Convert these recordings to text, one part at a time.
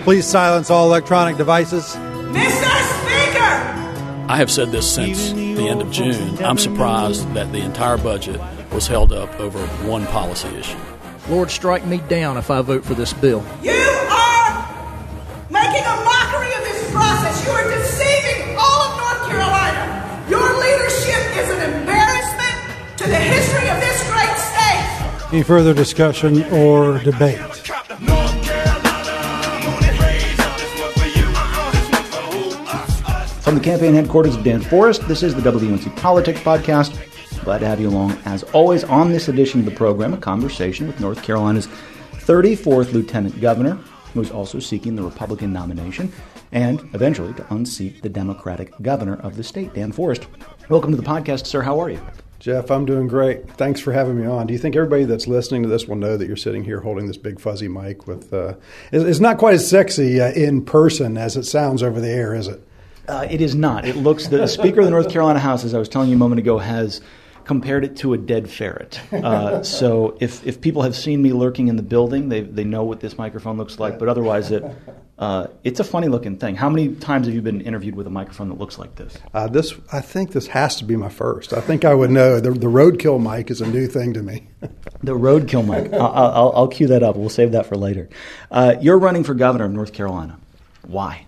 Please silence all electronic devices. Mr. Speaker! I have said this since the end of June. I'm surprised that the entire budget was held up over one policy issue. Lord, strike me down if I vote for this bill. You are making a mockery of this process. You are deceiving all of North Carolina. Your leadership is an embarrassment to the history of this great state. Any further discussion or debate? From the campaign headquarters of Dan Forest, this is the WUNC Politics Podcast. Glad to have you along, as always, on this edition of the program, a conversation with North Carolina's 34th Lieutenant Governor, who is also seeking the Republican nomination, and eventually to unseat the Democratic governor of the state, Dan Forest. Welcome to the podcast, sir. How are you? Jeff, I'm doing great. Thanks for having me on. Do you think everybody that's listening to this will know that you're sitting here holding this big fuzzy mic with it's not quite as sexy in person as it sounds over the air, is it? It is not. It looks, the Speaker of the North Carolina House, as I was telling you a moment ago, has compared it to a dead ferret. So if people have seen me lurking in the building, they know what this microphone looks like. But otherwise, it's a funny looking thing. How many times have you been interviewed with a microphone that looks like this? I think this has to be my first. I think I would know. The roadkill mic is a new thing to me. The roadkill mic. I'll cue that up. We'll save that for later. You're running for governor of North Carolina. Why?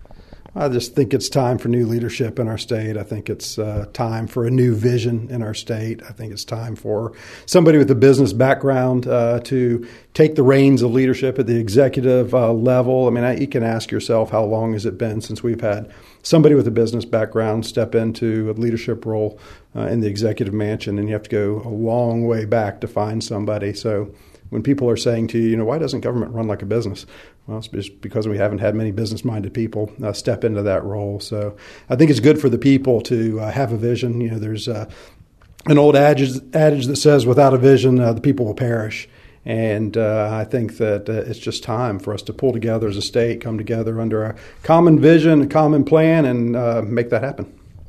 I just think it's time for new leadership in our state. I think it's time for a new vision in our state. I think it's time for somebody with a business background to take the reins of leadership at the executive level. I mean, you can ask yourself, how long has it been since we've had somebody with a business background step into a leadership role in the executive mansion? And you have to go a long way back to find somebody. So when people are saying to you, why doesn't government run like a business? Well, it's just because we haven't had many business-minded people step into that role. So I think it's good for the people to have a vision. There's an old adage that says, without a vision, the people will perish. And I think that it's just time for us to pull together as a state, come together under a common vision, a common plan, and make that happen.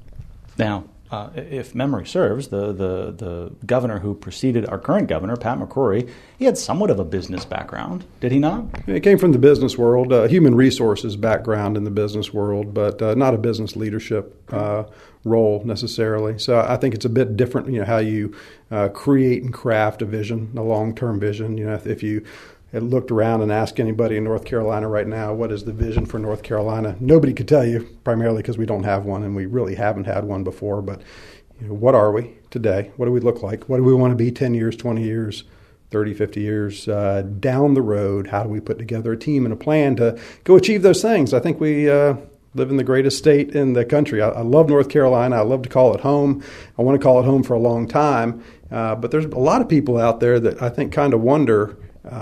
Now, if memory serves, the governor who preceded our current governor, Pat McCrory, he had somewhat of a business background, did he not? He came from the business world, human resources background in the business world, but not a business leadership role necessarily. So I think it's a bit different, how you create and craft a vision, a long-term vision. If you had looked around and asked anybody in North Carolina right now, what is the vision for North Carolina? Nobody could tell you, primarily because we don't have one, and we really haven't had one before. But what are we today? What do we look like? What do we want to be 10 years, 20 years, 30, 50 years down the road? How do we put together a team and a plan to go achieve those things? I think we live in the greatest state in the country. I love North Carolina. I love to call it home. I want to call it home for a long time. But there's a lot of people out there that I think kind of wonder,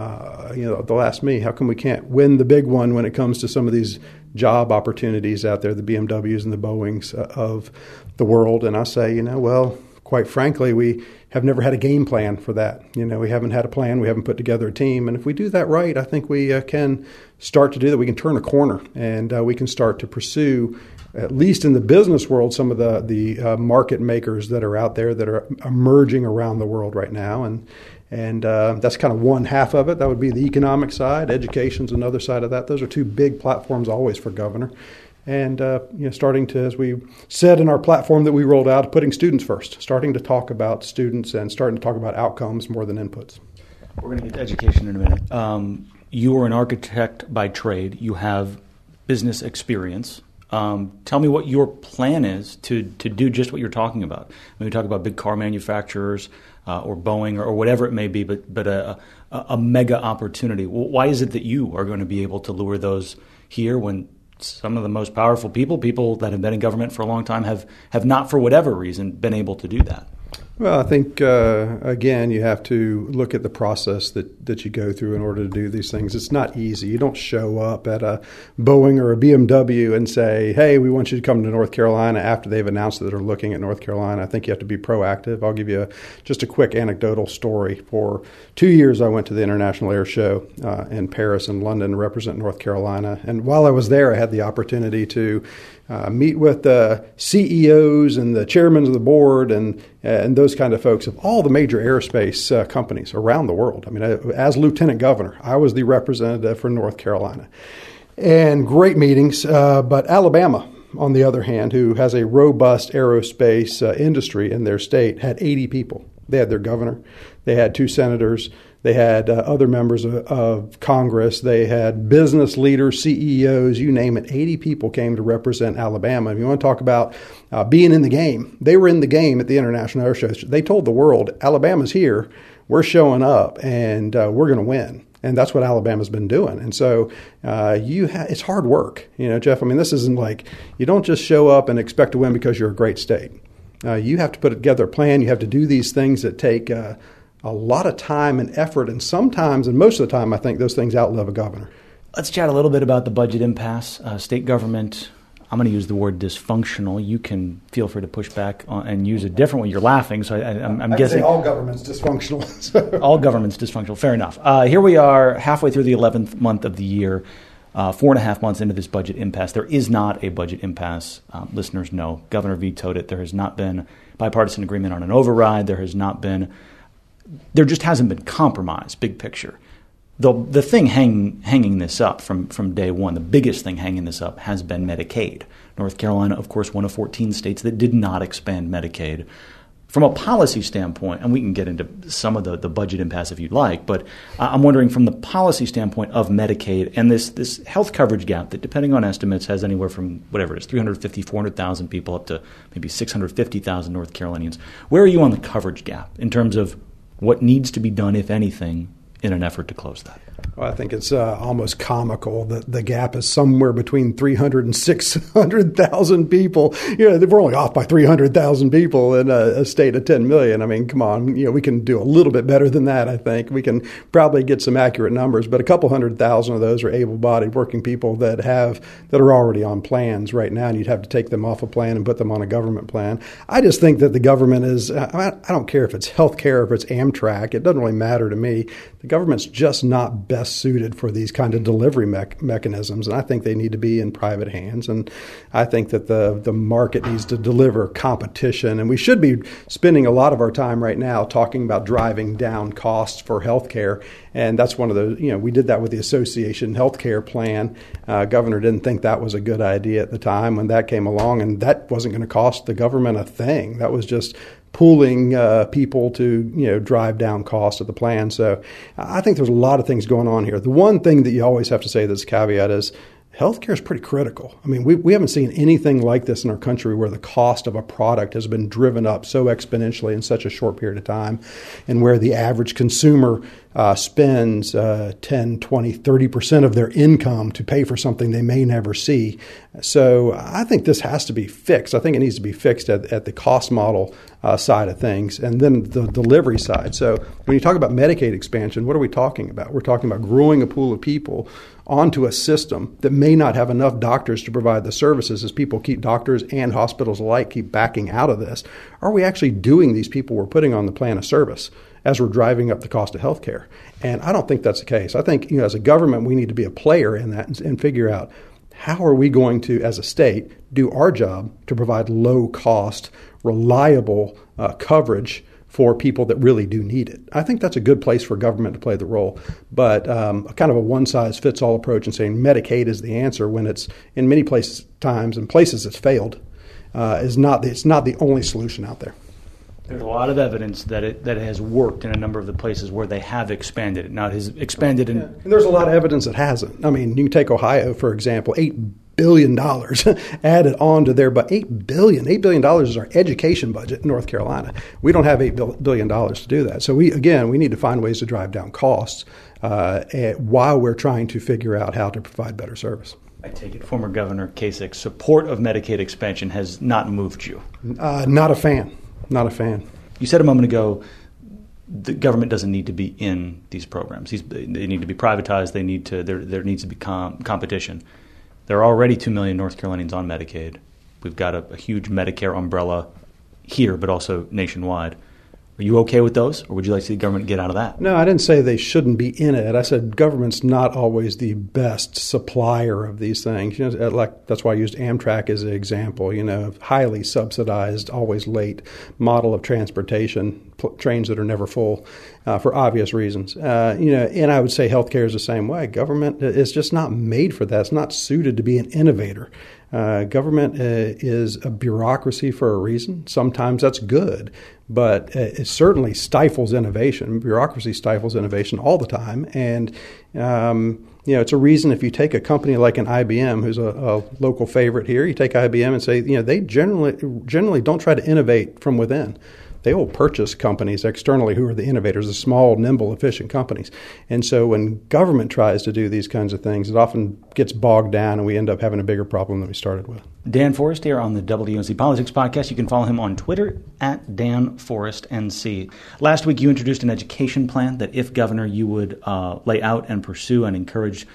they'll ask me, how come we can't win the big one when it comes to some of these job opportunities out there, the BMWs and the Boeings of the world? And I say, well, quite frankly, we have never had a game plan for that. We haven't had a plan. We haven't put together a team. And if we do that right, I think we can start to do that. We can turn a corner, and we can start to pursue, at least in the business world, some of the market makers that are out there that are emerging around the world right now. And that's kind of one half of it. That would be the economic side. Education's another side of that. Those are two big platforms always for governor. And starting to, as we said in our platform that we rolled out, putting students first, starting to talk about students and starting to talk about outcomes more than inputs. We're going to get to education in a minute. You are an architect by trade. You have business experience. Tell me what your plan is to do just what you're talking about. When we talk about big car manufacturers or Boeing or whatever it may be, but a mega opportunity. Why is it that you are going to be able to lure those here when some of the most powerful people that have been in government for a long time have not, for whatever reason, been able to do that? Well, I think, again, you have to look at the process that you go through in order to do these things. It's not easy. You don't show up at a Boeing or a BMW and say, hey, we want you to come to North Carolina after they've announced that they're looking at North Carolina. I think you have to be proactive. I'll give you just a quick anecdotal story. For 2 years, I went to the International Air Show in Paris and London to represent North Carolina. And while I was there, I had the opportunity to meet with the CEOs and the chairmen of the board and those kind of folks of all the major aerospace companies around the world. I mean, as lieutenant governor, I was the representative for North Carolina. and great meetings. But Alabama, on the other hand, who has a robust aerospace industry in their state, had 80 people. They had their governor. They had 2 senators. They had other members of Congress. They had business leaders, CEOs, you name it. 80 people came to represent Alabama. If you want to talk about being in the game, they were in the game at the International Air Show. They told the world, Alabama's here, we're showing up, and we're going to win. And that's what Alabama's been doing. And so it's hard work. You know, Jeff, I mean, this isn't like you don't just show up and expect to win because you're a great state. You have to put together a plan. You have to do these things that take a lot of time and effort, and sometimes, and most of the time, I think those things outlive a governor. Let's chat a little bit about the budget impasse. State government, I'm going to use the word dysfunctional. You can feel free to push back and use a different one. You're laughing, so I'm guessing. Say all government's dysfunctional. So. All government's dysfunctional. Fair enough. Here we are halfway through the 11th month of the year, 4.5 months into this budget impasse. There is not a budget impasse. Listeners know. Governor vetoed it. There has not been bipartisan agreement on an override. There just hasn't been compromise, big picture. The thing hanging this up from day one, the biggest thing hanging this up has been Medicaid. North Carolina, of course, one of 14 states that did not expand Medicaid. From a policy standpoint, and we can get into some of the budget impasse if you'd like, but I'm wondering from the policy standpoint of Medicaid and this health coverage gap that, depending on estimates, has anywhere from whatever it is, 350, 400,000 people up to maybe 650,000 North Carolinians. Where are you on the coverage gap in terms of what needs to be done, if anything, in an effort to close that? Well, I think it's almost comical that the gap is somewhere between 300 and 600,000 people. You know, we're only off by 300,000 people in a state of 10 million. I mean, come on, you know, we can do a little bit better than that, I think. We can probably get some accurate numbers, but a couple 100,000 of those are able-bodied working people that are already on plans right now, and you'd have to take them off a plan and put them on a government plan. I just think that the government is, I don't care if it's health care, if it's Amtrak, it doesn't really matter to me. The government's just not best suited for these kind of delivery mechanisms, and I think they need to be in private hands. And I think that the market needs to deliver competition, and we should be spending a lot of our time right now talking about driving down costs for healthcare. And that's one of the, you know, we did that with the association healthcare plan. Governor didn't think that was a good idea at the time when that came along, and that wasn't going to cost the government a thing. That was just pooling people to, you know, drive down costs of the plan. So I think there's a lot of things going on here. The one thing that you always have to say that's a caveat is healthcare is pretty critical. I mean, we haven't seen anything like this in our country where the cost of a product has been driven up so exponentially in such a short period of time, and where the average consumer spends 10, 20, 30% of their income to pay for something they may never see. So I think this has to be fixed. I think it needs to be fixed at the cost model side of things, and then the delivery side. So when you talk about Medicaid expansion, what are we talking about? We're talking about growing a pool of people onto a system that may not have enough doctors to provide the services as doctors and hospitals alike keep backing out of this. Are we actually doing these people we're putting on the plan of service as we're driving up the cost of health care? And I don't think that's the case. I think, you know, as a government, we need to be a player in that and figure out how are we going to, as a state, do our job to provide low-cost, reliable coverage for people that really do need it. I think that's a good place for government to play the role. But kind of a one-size-fits-all approach and saying Medicaid is the answer when it's in many places it's failed it's not the only solution out there. There's a lot of evidence that it has worked in a number of the places where they have expanded it. Now, it has expanded in... And there's a lot of evidence it hasn't. I mean, you can take Ohio, for example, $8 billion added on to there, but $8 billion is our education budget in North Carolina. We don't have $8 billion to do that. So we need to find ways to drive down costs while we're trying to figure out how to provide better service. I take it former Governor Kasich's support of Medicaid expansion has not moved you. Not a fan. Not a fan. You said a moment ago the government doesn't need to be in these programs. They need to be privatized. There needs to be competition. There are already 2 million North Carolinians on Medicaid. We've got a huge Medicare umbrella here, but also nationwide. Are you okay with those, or would you like to see the government get out of that? No, I didn't say they shouldn't be in it. I said government's not always the best supplier of these things. Like that's why I used Amtrak as an example. Highly subsidized, always late model of transportation, trains that are never full for obvious reasons. And I would say healthcare is the same way. Government is just not made for that. It's not suited to be an innovator. Government is a bureaucracy for a reason. Sometimes that's good, but it certainly stifles innovation. Bureaucracy stifles innovation all the time. And, it's a reason if you take a company like an IBM, who's a local favorite here, you take IBM and say, they generally don't try to innovate from within. They will purchase companies externally who are the innovators, the small, nimble, efficient companies. And so when government tries to do these kinds of things, it often gets bogged down and we end up having a bigger problem than we started with. Dan Forest here on the WNC Politics Podcast. You can follow him on Twitter at DanForestNC. Last week you introduced an education plan that, if governor, you would lay out and pursue and encourage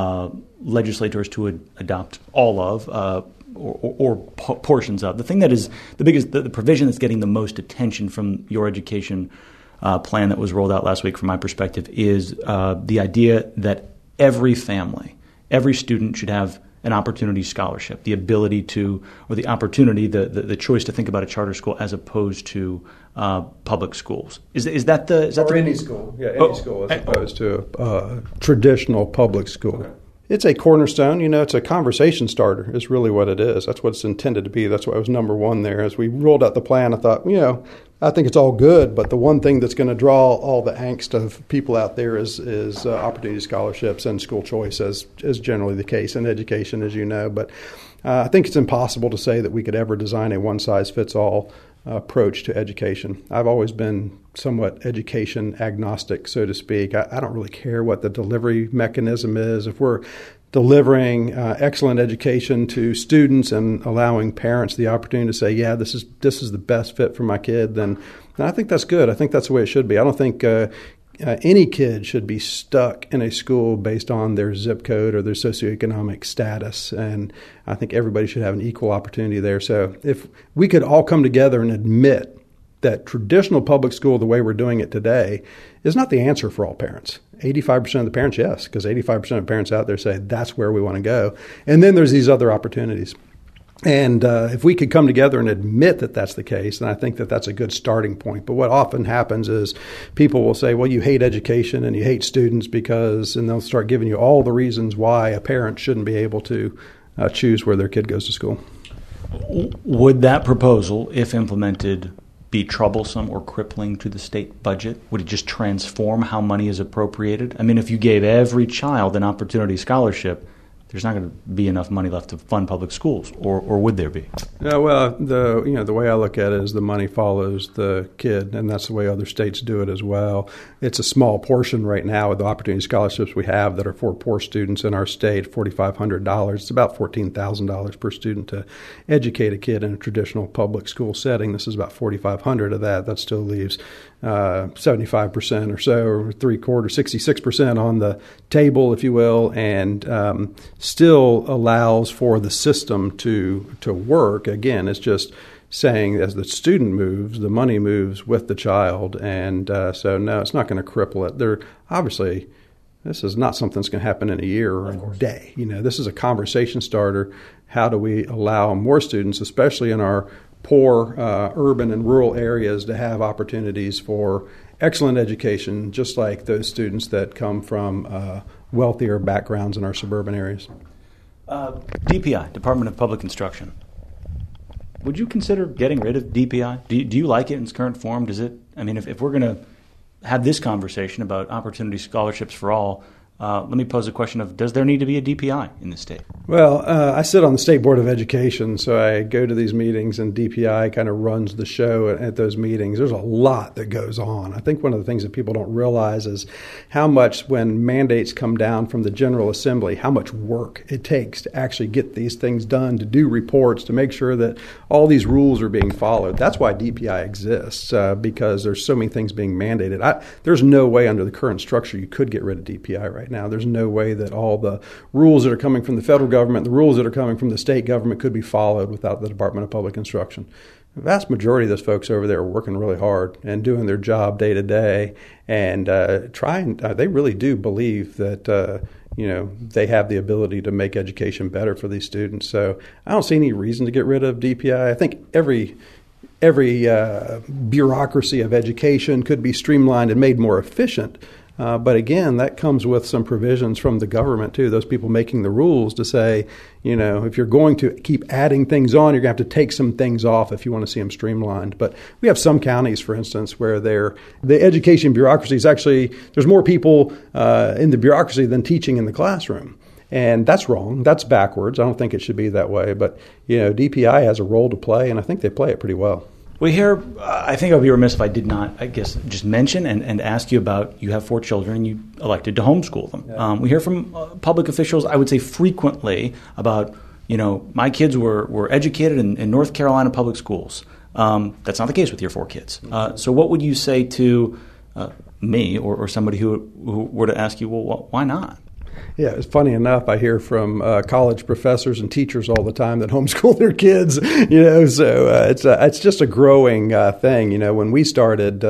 legislators to adopt all of, or portions of. The thing that is the biggest, the provision that's getting the most attention from your education plan that was rolled out last week, from my perspective, is the idea that every family, every student should have an opportunity scholarship, the ability to, or the opportunity, the choice to think about a charter school as opposed to public schools. Is that any school? Yeah, any school as opposed to a traditional public school. Okay. It's a cornerstone. It's a conversation starter is really what it is. That's what it's intended to be. That's why it was number one there. As we rolled out the plan, I thought, I think it's all good, but the one thing that's going to draw all the angst of people out there is opportunity scholarships and school choice, as is generally the case in education, as you know. But I think it's impossible to say that we could ever design a one-size-fits-all approach to education. I've always been somewhat education agnostic, so to speak. I don't really care what the delivery mechanism is. If we're delivering excellent education to students and allowing parents the opportunity to say, yeah, this is the best fit for my kid, then I think that's good. I think that's the way it should be. I don't think any kid should be stuck in a school based on their zip code or their socioeconomic status, and I think everybody should have an equal opportunity there. So if we could all come together and admit that traditional public school, the way we're doing it today, is not the answer for all parents. 85% of the parents, yes, because 85% of parents out there say that's where we want to go. And then there's these other opportunities. And if we could come together and admit that that's the case, then I think that that's a good starting point. But what often happens is people will say, well, you hate education and you hate students because, and they'll start giving you all the reasons why a parent shouldn't be able to choose where their kid goes to school. Would that proposal, if implemented, be troublesome or crippling to the state budget? Would it just transform how money is appropriated? I mean, if you gave every child an opportunity scholarship, there's not going to be enough money left to fund public schools, or would there be? Well, the way I look at it is the money follows the kid, and that's the way other states do it as well. It's a small portion right now of the opportunity scholarships we have that are for poor students in our state, $4,500. It's about $14,000 per student to educate a kid in a traditional public school setting. This is about $4,500 of that. That still leaves 75% or so, or 66% on the table, if you will, and still allows for the system to work. Again, it's just saying as the student moves, the money moves with the child, and so no, it's not going to cripple it. Obviously, this is not something that's going to happen in a year or a day. This is a conversation starter. How do we allow more students, especially in our poor urban and rural areas, to have opportunities for excellent education, just like those students that come from wealthier backgrounds in our suburban areas? DPI, Department of Public Instruction. Would you consider getting rid of DPI? Do you like it in its current form? Does it? I mean, if we're going to have this conversation about opportunity scholarships for all, let me pose a question of, does there need to be a DPI in the state? Well, I sit on the State Board of Education, so I go to these meetings, and DPI kind of runs the show at those meetings. There's a lot that goes on. I think one of the things that people don't realize is how much, when mandates come down from the General Assembly, how much work it takes to actually get these things done, to do reports, to make sure that all these rules are being followed. That's why DPI exists, because there's so many things being mandated. There's no way under the current structure you could get rid of DPI right now. There's no way that all the rules that are coming from the federal government, the rules that are coming from the state government could be followed without the Department of Public Instruction. the vast majority of those folks over there are working really hard and doing their job day to day, and they really do believe that they have the ability to make education better for these students. So I don't see any reason to get rid of DPI. I think every bureaucracy of education could be streamlined and made more efficient. But again, that comes with some provisions from the government, too, those people making the rules to say, if you're going to keep adding things on, you're going to have to take some things off if you want to see them streamlined. But we have some counties, for instance, where the education bureaucracy is actually, there's more people in the bureaucracy than teaching in the classroom. And that's wrong. That's backwards. I don't think it should be that way. But, DPI has a role to play, and I think they play it pretty well. We hear, I think I would be remiss if I did not, just mention and ask you about, you have 4 children and you elected to homeschool them. Yeah. We hear from public officials, I would say frequently, about, my kids were educated in North Carolina public schools. That's not the case with your 4 kids. So what would you say to me or somebody who were to ask you, well, why not? Yeah, it's funny enough. I hear from college professors and teachers all the time that homeschool their kids. So it's just a growing thing. When we started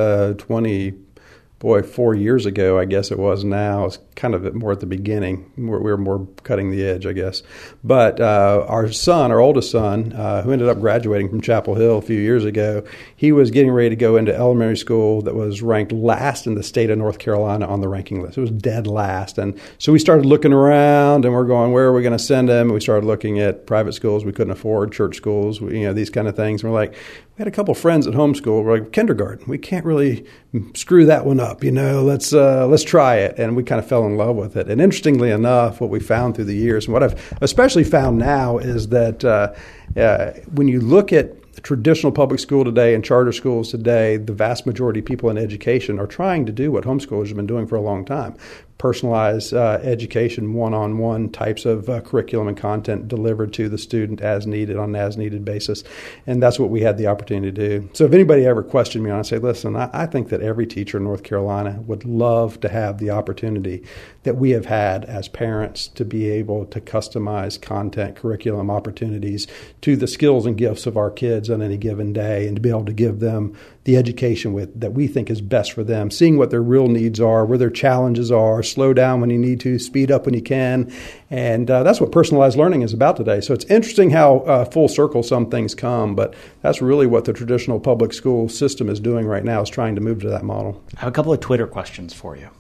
4 years ago, I guess it was now. It's kind of more at the beginning. We were more cutting the edge, I guess. But our oldest son, who ended up graduating from Chapel Hill a few years ago, he was getting ready to go into elementary school that was ranked last in the state of North Carolina on the ranking list. It was dead last. And so we started looking around, and we're going, where are we going to send him? And we started looking at private schools we couldn't afford, church schools, these kind of things. And we're like, we had a couple of friends at homeschool. We're like, kindergarten. We can't really screw that one up, Let's try it. And we kind of fell in love with it. And interestingly enough, what we found through the years, and what I've especially found now, is that when you look at traditional public school today and charter schools today, the vast majority of people in education are trying to do what homeschoolers have been doing for a long time. Personalized education, one-on-one types of curriculum and content delivered to the student as needed on an as-needed basis. And that's what we had the opportunity to do. So if anybody ever questioned me, I'd say, listen, I think that every teacher in North Carolina would love to have the opportunity that we have had as parents to be able to customize content, curriculum opportunities to the skills and gifts of our kids on any given day, and to be able to give them the education that we think is best for them, seeing what their real needs are, where their challenges are, slow down when you need to, speed up when you can. And that's what personalized learning is about today. So it's interesting how full circle some things come, but that's really what the traditional public school system is doing right now, is trying to move to that model. I have a couple of Twitter questions for you.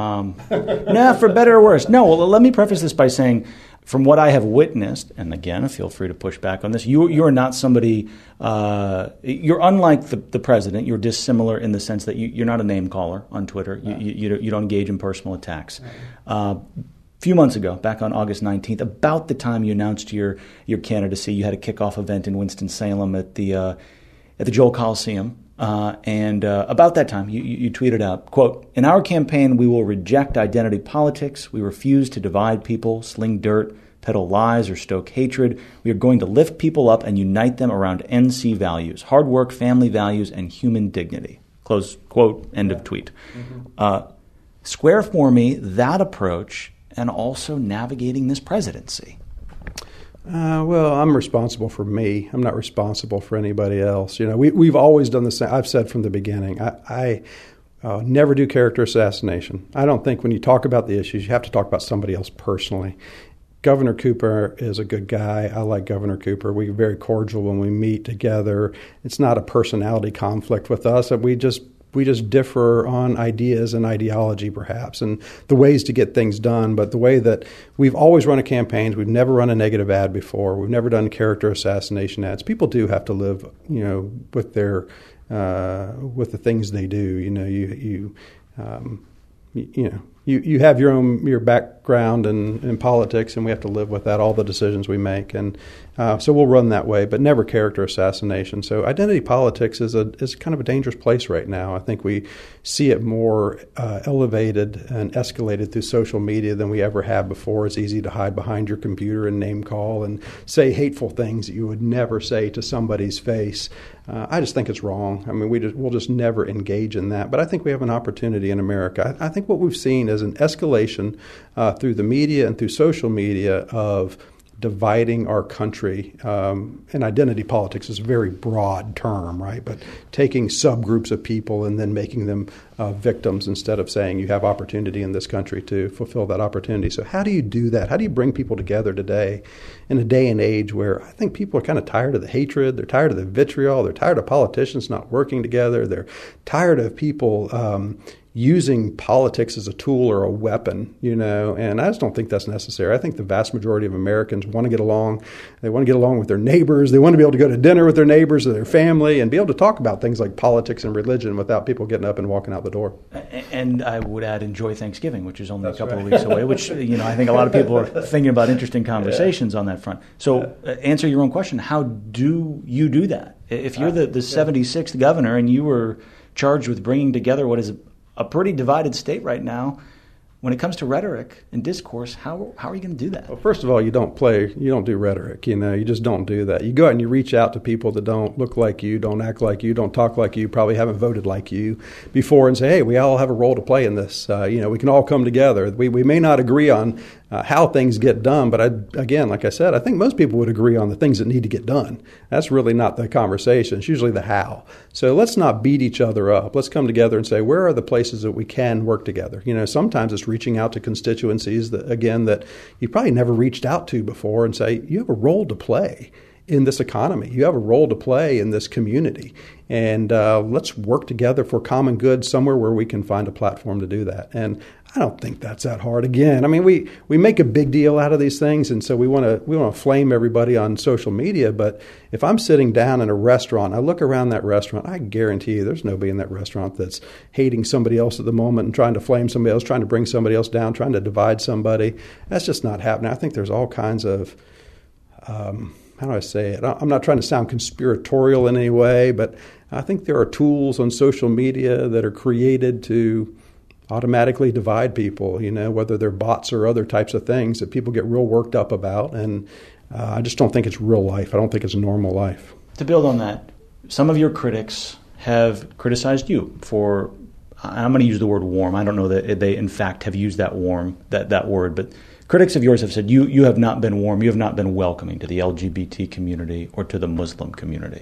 No, for better or worse. No, well, let me preface this by saying, from what I have witnessed, and again, feel free to push back on this, you are not somebody, you're unlike the president. You're dissimilar in the sense that you're not a name caller on Twitter. You don't engage in personal attacks. A few months ago, back on August 19th, about the time you announced your candidacy, you had a kickoff event in Winston-Salem at the Joel Coliseum. And about that time, you tweeted out, quote, "In our campaign, we will reject identity politics. We refuse to divide people, sling dirt, peddle lies, or stoke hatred. We are going to lift people up and unite them around NC values, hard work, family values, and human dignity." Close quote, end of tweet. Mm-hmm. Square for me that approach and also navigating this presidency. Well, I'm responsible for me. I'm not responsible for anybody else. We've always done the same. I've said from the beginning, I never do character assassination. I don't think when you talk about the issues, you have to talk about somebody else personally. Governor Cooper is a good guy. I like Governor Cooper. We're very cordial when we meet together. It's not a personality conflict with us. We just differ on ideas and ideology, perhaps, and the ways to get things done. But the way that we've always run a campaign, we've never run a negative ad before. We've never done character assassination ads. People do have to live, with their with the things they do. You have your background in politics, and we have to live with that, all the decisions we make, and so we'll run that way, but never character assassination. So identity politics is kind of a dangerous place right now. I think we see it more elevated and escalated through social media than we ever have before. It's easy to hide behind your computer and name call and say hateful things that you would never say to somebody's face. I just think it's wrong. I mean, we'll just never engage in that. But I think we have an opportunity in America. I think what we've seen is an escalation through the media and through social media of dividing our country. And identity politics is a very broad term, right? But taking subgroups of people and then making them victims instead of saying you have opportunity in this country to fulfill that opportunity. So how do you do that? How do you bring people together today in a day and age where I think people are kind of tired of the hatred, they're tired of the vitriol, they're tired of politicians not working together, they're tired of people using politics as a tool or a weapon, and I just don't think that's necessary. I think the vast majority of Americans want to get along. They want to get along with their neighbors. They want to be able to go to dinner with their neighbors or their family and be able to talk about things like politics and religion without people getting up and walking out the door. And I would add enjoy Thanksgiving, which is only a couple of weeks away, which, I think a lot of people are thinking about interesting conversations on that front. So answer your own question. How do you do that? If you're the 76th governor and you were charged with bringing together what is a pretty divided state right now, when it comes to rhetoric and discourse, how are you going to do that? Well, first of all, you don't do rhetoric. You just don't do that. You go out and you reach out to people that don't look like you, don't act like you, don't talk like you, probably haven't voted like you before, and say, hey, we all have a role to play in this. We can all come together. We may not agree on how things get done, but again, like I said, I think most people would agree on the things that need to get done. That's really not the conversation. It's usually the how. So let's not beat each other up. Let's come together and say, where are the places that we can work together? Sometimes it's reaching out to constituencies that you probably never reached out to before and say, you have a role to play in this economy. You have a role to play in this community. And let's work together for common good somewhere where we can find a platform to do that. And I don't think that's that hard. Again, we make a big deal out of these things, and so we want to flame everybody on social media. But if I'm sitting down in a restaurant, I look around that restaurant, I guarantee you there's nobody in that restaurant that's hating somebody else at the moment and trying to flame somebody else, trying to bring somebody else down, trying to divide somebody. That's just not happening. I think there's all kinds of how do I say it? I'm not trying to sound conspiratorial in any way, but I think there are tools on social media that are created to automatically divide people, whether they're bots or other types of things that people get real worked up about. And I just don't think it's real life. I don't think it's normal life. To build on that, some of your critics have criticized you for, I'm going to use the word warm. I don't know that they in fact have used that word, but critics of yours have said you have not been warm, you have not been welcoming to the LGBT community or to the Muslim community.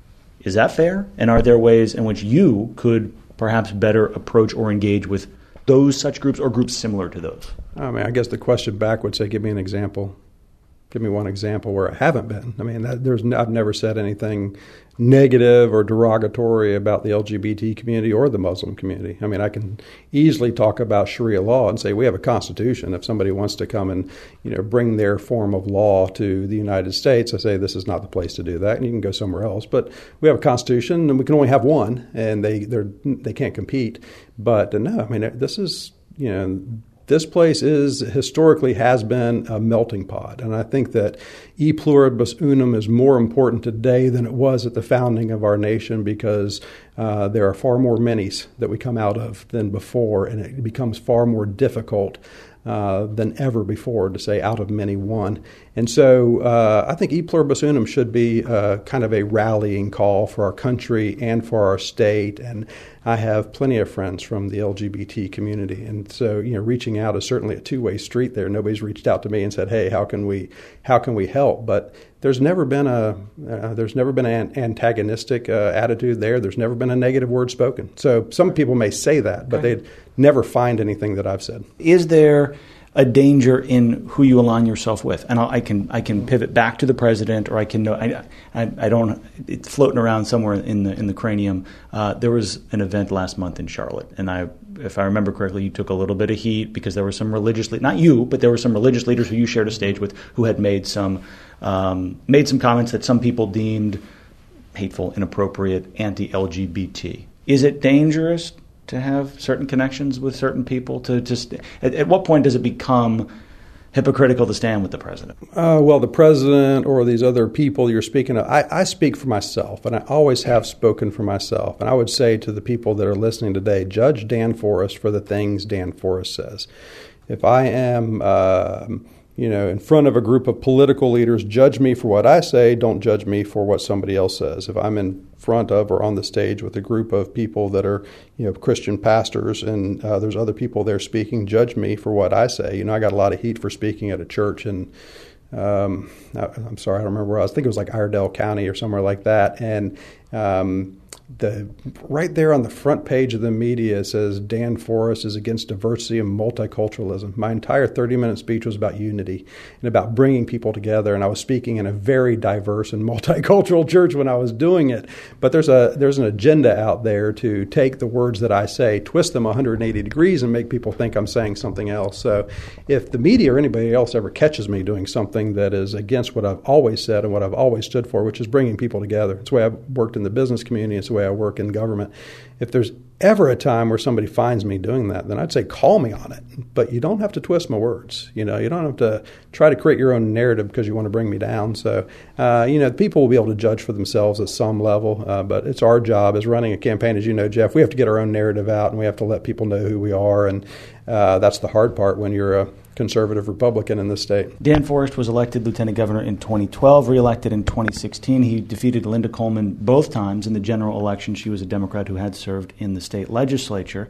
Is that fair? And are there ways in which you could perhaps better approach or engage with those such groups or groups similar to those? I guess the question back would say, give me an example. Give me one example where I haven't been. I've never said anything negative or derogatory about the LGBT community or the Muslim community. I can easily talk about Sharia law and say we have a constitution. If somebody wants to come and bring their form of law to the United States, I say this is not the place to do that, and you can go somewhere else. But we have a constitution, and we can only have one, and they can't compete. But no, this is This place historically has been a melting pot, and I think that e pluribus unum is more important today than it was at the founding of our nation, because there are far more minis that we come out of than before, and it becomes far more difficult than ever before to say out of many one. And so I think e pluribus unum should be kind of a rallying call for our country and for our state. And I have plenty of friends from the LGBT community. And so, reaching out is certainly a two-way street there. Nobody's reached out to me and said, hey, how can we help? But there's never been an antagonistic attitude there. There's never been a negative word spoken. So some people may say that, but they'd never find anything that I've said. Is there a danger in who you align yourself with? And I can pivot back to the president, or I can know I don't. It's floating around somewhere in the cranium. There was an event last month in Charlotte, and if I remember correctly, you took a little bit of heat because there were some not you, but there were some religious leaders who you shared a stage with who had made some comments that some people deemed hateful, inappropriate, anti-LGBT. Is it dangerous to have certain connections with certain people? At what point does it become hypocritical to stand with the president? Well, the president or these other people you're speaking of, I speak for myself, and I always have spoken for myself. And I would say to the people that are listening today, judge Dan Forest for the things Dan Forest says. If I am in front of a group of political leaders, judge me for what I say, don't judge me for what somebody else says. If I'm in front of or on the stage with a group of people that are, Christian pastors, and there's other people there speaking, judge me for what I say. I got a lot of heat for speaking at a church in I'm sorry, I don't remember where I was. I think it was like Iredell County or somewhere like that. And right there on the front page of the media says Dan Forest is against diversity and multiculturalism. My entire 30-minute speech was about unity and about bringing people together. And I was speaking in a very diverse and multicultural church when I was doing it. But there's an agenda out there to take the words that I say, twist them 180 degrees, and make people think I'm saying something else. So if the media or anybody else ever catches me doing something that is against what I've always said and what I've always stood for, which is bringing people together, it's the way I've worked in the business community, it's the way I work in government. If there's ever a time where somebody finds me doing that, then I'd say call me on it. But you don't have to twist my words. You don't have to try to create your own narrative because you want to bring me down. So, people will be able to judge for themselves at some level. But it's our job as running a campaign, as you know, Jeff. We have to get our own narrative out, and we have to let people know who we are. And that's the hard part when you're a conservative Republican in this state. Dan Forest was elected lieutenant governor in 2012, reelected in 2016. He defeated Linda Coleman both times in the general election. She was a Democrat who had served in the state legislature.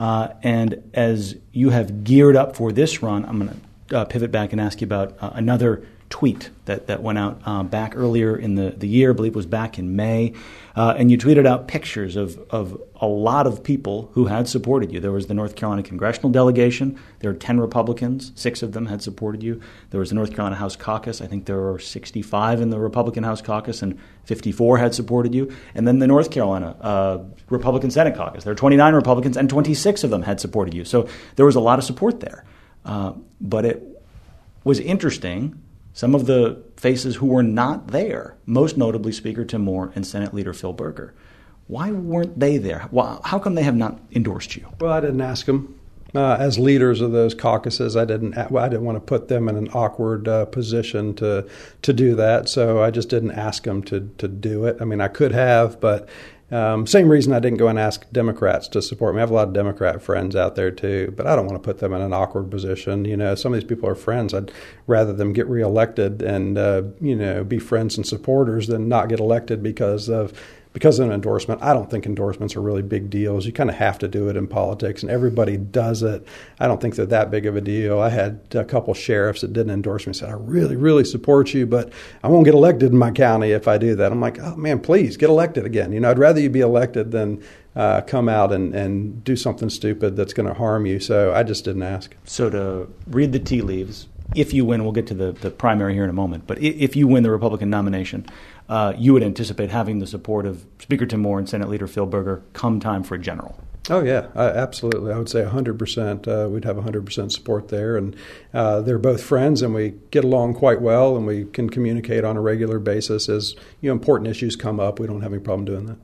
And as you have geared up for this run, I'm going to pivot back and ask you about another tweet that went out back earlier in the year. I believe it was back in May. And you tweeted out pictures of a lot of people who had supported you. There was the North Carolina congressional delegation. There were 10 Republicans. 6 of them had supported you. There was the North Carolina House Caucus. I think there were 65 in the Republican House Caucus, and 54 had supported you. And then the North Carolina Republican Senate Caucus. There were 29 Republicans, and 26 of them had supported you. So there was a lot of support there. But it was interesting. Some of the faces who were not there, most notably Speaker Tim Moore and Senate Leader Phil Berger. Why weren't they there? How come they have not endorsed you? Well, I didn't ask them. As leaders of those caucuses, I didn't want to put them in an awkward position to do that. So I just didn't ask them to do it. I mean, I could have, but same reason I didn't go and ask Democrats to support me. I have a lot of Democrat friends out there too, but I don't want to put them in an awkward position. Some of these people are friends. I'd rather them get reelected and be friends and supporters than not get elected because of an endorsement. I don't think endorsements are really big deals. You kind of have to do it in politics, and everybody does it. I don't think they're that big of a deal. I had a couple sheriffs that didn't endorse me and said, I really, really support you, but I won't get elected in my county if I do that. I'm like, oh, man, please get elected again. I'd rather you be elected than come out and do something stupid that's going to harm you. So I just didn't ask. So to read the tea leaves, if you win, we'll get to the primary here in a moment, but if you win the Republican nomination, you would anticipate having the support of Speaker Tim Moore and Senate Leader Phil Berger come time for a general. Oh, yeah, absolutely. I would say 100%. We'd have 100% support there. And they're both friends, and we get along quite well, and we can communicate on a regular basis as important issues come up. We don't have any problem doing that.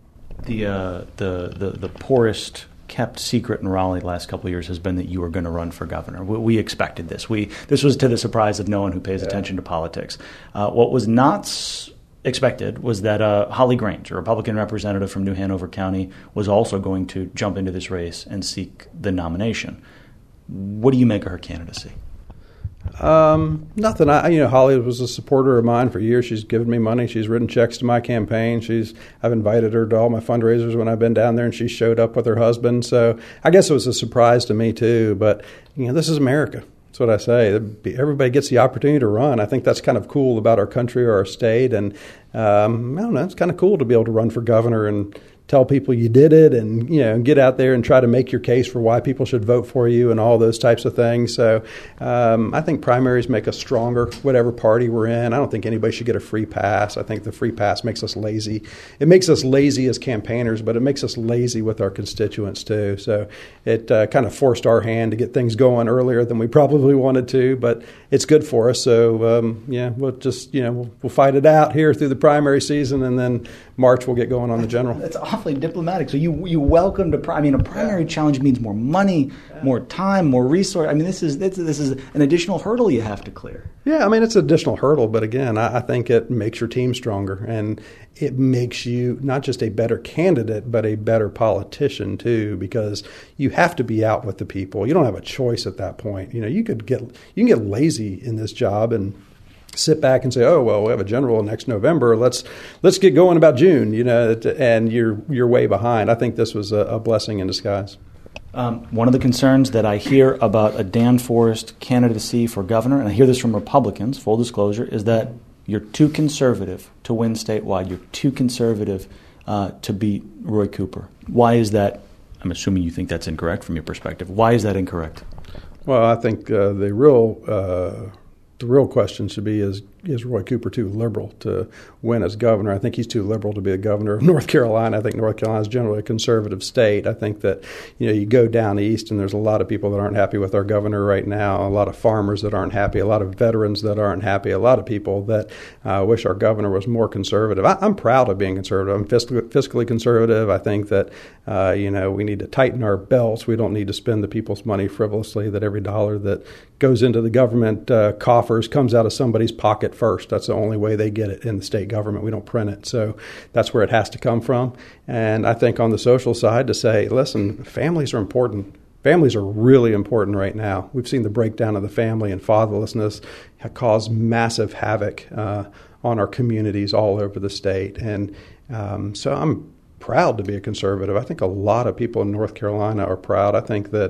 The poorest kept secret in Raleigh the last couple of years has been that you were going to run for governor. We expected this. This was to the surprise of no one who pays attention to politics. What was not expected was that Holly Grange, a Republican representative from New Hanover County, was also going to jump into this race and seek the nomination. What do you make of her candidacy? Nothing. Holly was a supporter of mine for years. She's given me money. She's written checks to my campaign. I've invited her to all my fundraisers when I've been down there, and she showed up with her husband. So I guess it was a surprise to me too. But this is America. That's what I say. Everybody gets the opportunity to run. I think that's kind of cool about our country or our state. And I don't know. It's kind of cool to be able to run for governor and tell people you did it, and get out there and try to make your case for why people should vote for you and all those types of things. So I think primaries make us stronger, whatever party we're in. I don't think anybody should get a free pass. I think the free pass makes us lazy. It makes us lazy as campaigners, but it makes us lazy with our constituents too. So it kind of forced our hand to get things going earlier than we probably wanted to, but it's good for us. So we'll just we'll fight it out here through the primary season, and then March we'll get going on the general. That's awfully diplomatic. So you welcomed a primary challenge means more money, more time, more resource. I mean, this is an additional hurdle you have to clear. Yeah, I mean, it's an additional hurdle, but again, I think it makes your team stronger, and it makes you not just a better candidate, but a better politician too, because you have to be out with the people. You don't have a choice at that point. You can get lazy in this job and sit back and say, oh, well, we have a general next November. Let's get going about June, and you're way behind. I think this was a blessing in disguise. One of the concerns that I hear about a Dan Forest candidacy for governor, and I hear this from Republicans, full disclosure, is that you're too conservative to win statewide. You're too conservative to beat Roy Cooper. Why is that? I'm assuming you think that's incorrect from your perspective. Why is that incorrect? Well, I think the real question should be, is Roy Cooper too liberal to win as governor? I think he's too liberal to be the governor of North Carolina. I think North Carolina is generally a conservative state. I think that, you go down east and there's a lot of people that aren't happy with our governor right now, a lot of farmers that aren't happy, a lot of veterans that aren't happy, a lot of people that wish our governor was more conservative. I'm proud of being conservative. I'm fiscally conservative. I think that, we need to tighten our belts. We don't need to spend the people's money frivolously, that every dollar that goes into the government coffers comes out of somebody's pocket first. That's the only way they get it in the state government. We don't print it. So that's where it has to come from. And I think on the social side to say, listen, families are important. Families are really important right now. We've seen the breakdown of the family and fatherlessness cause massive havoc on our communities all over the state. And so I'm proud to be a conservative. I think a lot of people in North Carolina are proud. I think that,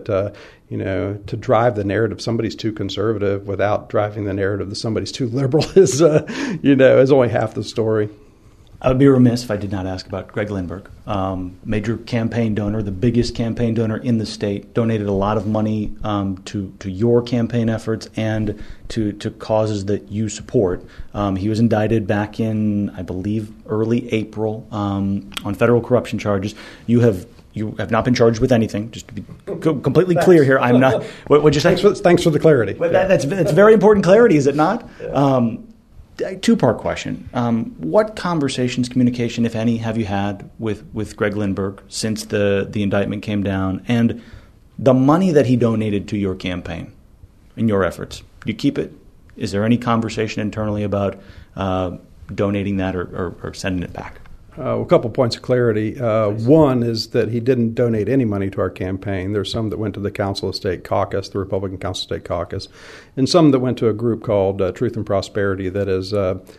to drive the narrative somebody's too conservative without driving the narrative that somebody's too liberal is only half the story. I would be remiss if I did not ask about Greg Lindberg, major campaign donor, the biggest campaign donor in the state, donated a lot of money to your campaign efforts and to causes that you support. He was indicted back in, I believe, early April on federal corruption charges. You have not been charged with anything. Just to be completely clear here, I'm not. What'd you say? Thanks for the clarity. That's very important clarity, is it not? Yeah. Two-part question. What conversations, communication, if any, have you had with Greg Lindberg since the indictment came down? And the money that he donated to your campaign in your efforts, do you keep it? Is there any conversation internally about donating that or sending it back? A couple points of clarity. One is that he didn't donate any money to our campaign. There's some that went to the Council of State Caucus, the Republican Council of State Caucus, and some that went to a group called Truth and Prosperity that is,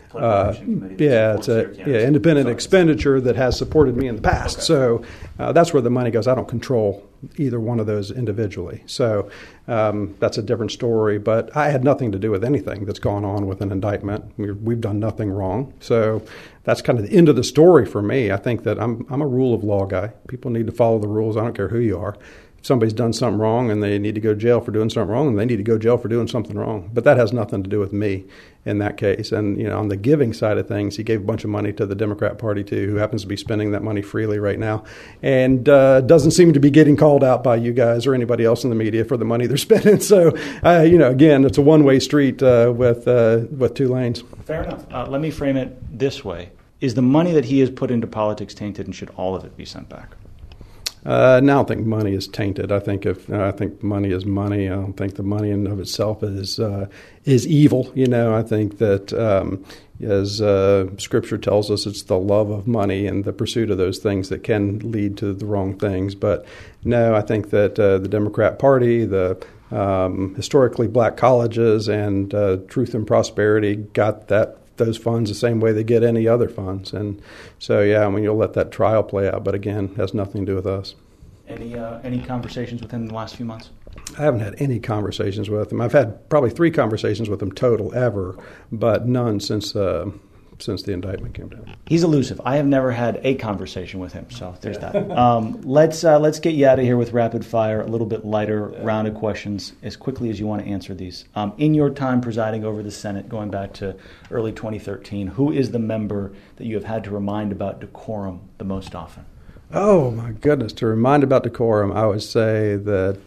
independent expenditure that has supported me in the past. Okay. So that's where the money goes. I don't control either one of those individually. So that's a different story. But I had nothing to do with anything that's gone on with an indictment. We've done nothing wrong. So that's kind of the end of the story for me. I think that I'm a rule of law guy. People need to follow the rules. I don't care who you are. If somebody's done something wrong and they need to go to jail for doing something wrong, then they need to go to jail for doing something wrong. But that has nothing to do with me in that case. And, on the giving side of things, he gave a bunch of money to the Democrat Party, too, who happens to be spending that money freely right now and doesn't seem to be getting called out by you guys or anybody else in the media for the money they're spending. So, again, it's a one-way street with two lanes. Fair enough. Let me frame it this way. Is the money that he has put into politics tainted, and should all of it be sent back? I don't think money is tainted. I think money is money. I don't think the money in and of itself is evil. I think that as Scripture tells us, it's the love of money and the pursuit of those things that can lead to the wrong things. But no, I think that the Democrat Party, the historically black colleges, and Truth and Prosperity got those funds the same way they get any other funds. And so, you'll let that trial play out. But again, it has nothing to do with us. Any conversations with him in the last few months? I haven't had any conversations with him. I've had probably 3 conversations with him total ever, but none since the indictment came down. He's elusive. I have never had a conversation with him, so there's that. Let's get you out of here with rapid fire, a little bit lighter round of questions as quickly as you want to answer these. In your time presiding over the Senate, going back to early 2013, who is the member that you have had to remind about decorum the most often? Oh, my goodness. To remind about decorum, I would say that,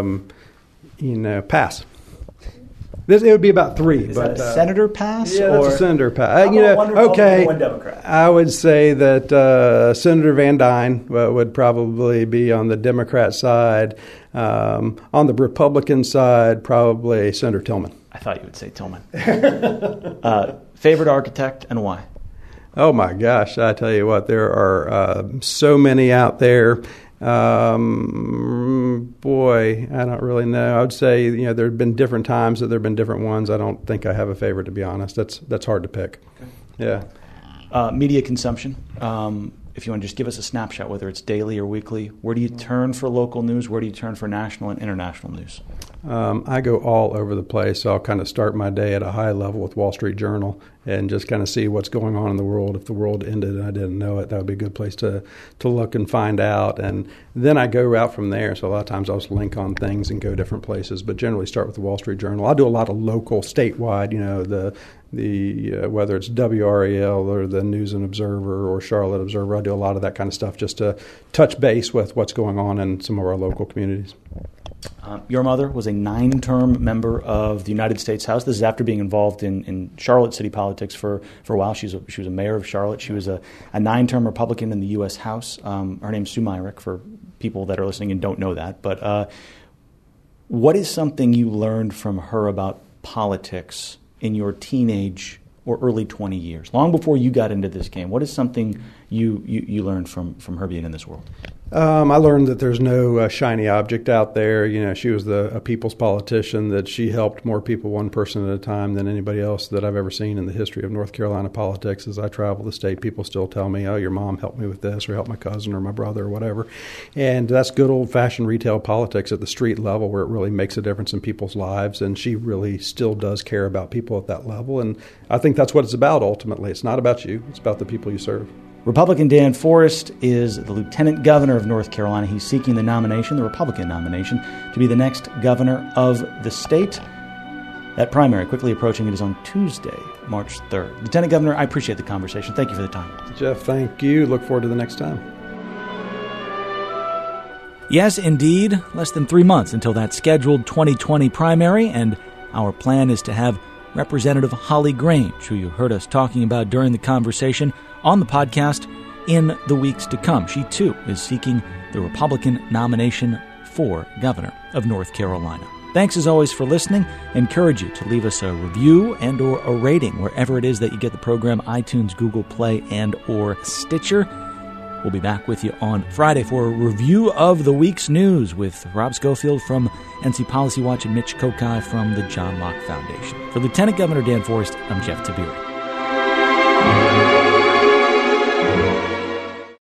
pass. It would be about 3. Is that a senator pass? Yeah, that's a senator pass. One Democrat. I would say that Senator Van Dyne would probably be on the Democrat side. On the Republican side, probably Senator Tillman. I thought you would say Tillman. Favorite architect and why? Oh, my gosh. I tell you what, there are so many out there. Boy, I don't really know. I would say, there have been different times that there have been different ones. I don't think I have a favorite, to be honest. That's hard to pick. Okay. Yeah. Media consumption. if you want to just give us a snapshot, whether it's daily or weekly, where do you turn for local news? Where do you turn for national and international news? I go all over the place. So I'll kind of start my day at a high level with Wall Street Journal and just kind of see what's going on in the world. If the world ended and I didn't know it, that would be a good place to look and find out. And then I go out from there. So a lot of times I'll just link on things and go different places, but generally start with the Wall Street Journal. I do a lot of local, statewide, the whether it's WRAL or the News and Observer or Charlotte Observer. I do a lot of that kind of stuff just to touch base with what's going on in some of our local communities. Your mother was a 9-term member of the United States House. This is after being involved in Charlotte city politics for a while. She was a mayor of Charlotte. She was a 9-term Republican in the U.S. House. Her name's Sue Myrick, for people that are listening and don't know that. But what is something you learned from her about politics in your teenage or early 20 years, long before you got into this game? What is something you learned from her being in this world? I learned that there's no shiny object out there. She was a people's politician, that she helped more people one person at a time than anybody else that I've ever seen in the history of North Carolina politics. As I travel the state, people still tell me, oh, your mom helped me with this, or helped my cousin or my brother or whatever. And that's good old-fashioned retail politics at the street level, where it really makes a difference in people's lives. And she really still does care about people at that level. And I think that's what it's about ultimately. It's not about you. It's about the people you serve. Republican Dan Forest is the Lieutenant Governor of North Carolina. He's seeking the Republican nomination, to be the next governor of the state. That primary, quickly approaching, it is on Tuesday, March 3rd. Lieutenant Governor, I appreciate the conversation. Thank you for the time. Jeff, thank you. Look forward to the next time. Yes, indeed. Less than 3 months until that scheduled 2020 primary, and our plan is to have Representative Holly Grange, who you heard us talking about during the conversation, on the podcast in the weeks to come. She, too, is seeking the Republican nomination for governor of North Carolina. Thanks, as always, for listening. I encourage you to leave us a review and or a rating wherever it is that you get the program, iTunes, Google Play, and or Stitcher. We'll be back with you on Friday for a review of the week's news with Rob Schofield from NC Policy Watch and Mitch Kokai from the John Locke Foundation. For Lieutenant Governor Dan Forest, I'm Jeff Tabiri.